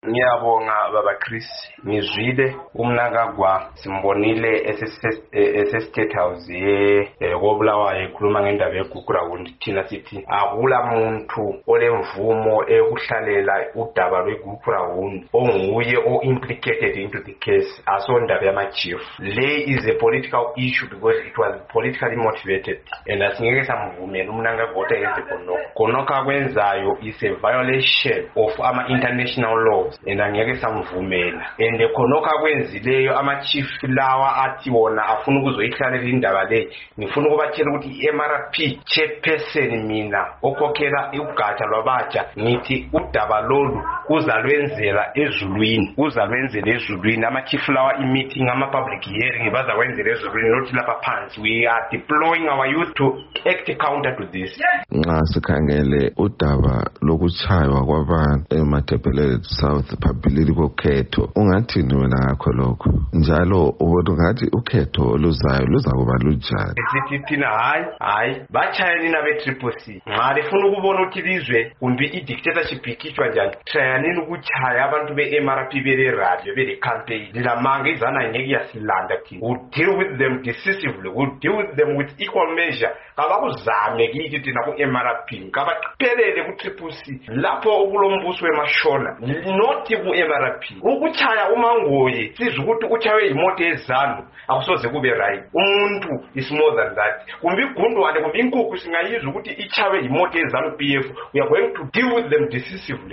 Ngiyabonga baba Chris, ngizwile umnakagwa simbonile ese-State House koBulawayo ekhuluma ngendaba yeGugurawundi. Thina sithi akula muntu olemvumo ekuhlalela udaba lweGugurawundi onguye o-implicated into the case asondaba yama-chief. Le is a political issue because it was politically motivated, and asingeke samvumela umnakagwa oyenze khonokho akwenzayo is a violation of ama-international laws, and angeke samvumela. And khonokho akwenzileyo ama-chief lawa athi wona afuna ukuzoyihlalela indaba le, ngifuna ukubatshela ukuthi i-MRP chairperson mina okhokhela ugatsha lwabatsha ngithi udaba lolu uzalwenzela ezulwini, ama-chief lawa i-meeting ama-public hearing bazakwenzela ezulwini, not lapha phansi. We are deploying our youth to act counter to this. Nxa sikhangele udaba lokuchaywa kwabantu eMatebelele South phambili kokhetho, ungathini wena ngakho lokho? Njalo ubona ngathi ukhetho oluzayo luzakuba lunjani? Sithi thina hayi bachayani nabe-Triple C nxa lifuna ukubona ukuthi ilizwe kumbe i-dictatorship ikhitshwa njani, trayanini ukuchaya abantu be-MRP bele-radio bele-campaign. Lilamanga izana ngeke yasilanda thina. We'll deal with them decisively, we'll deal with them with equal measure. Kabakuzame kithi thina ku-MRP, kabaqhelele ku-Triple C lapho okulombuso wemashona, not ku-MRP. Ukuchaya uMangoye sizwe ukuthi uchawe imoto ezanu akusoze kube right. Umuntu is more than that. Kumbe igundwane kumbe inkukhu singayizwa ukuthi ichawe imoto ezanu PF, we are going to deal with them decisively.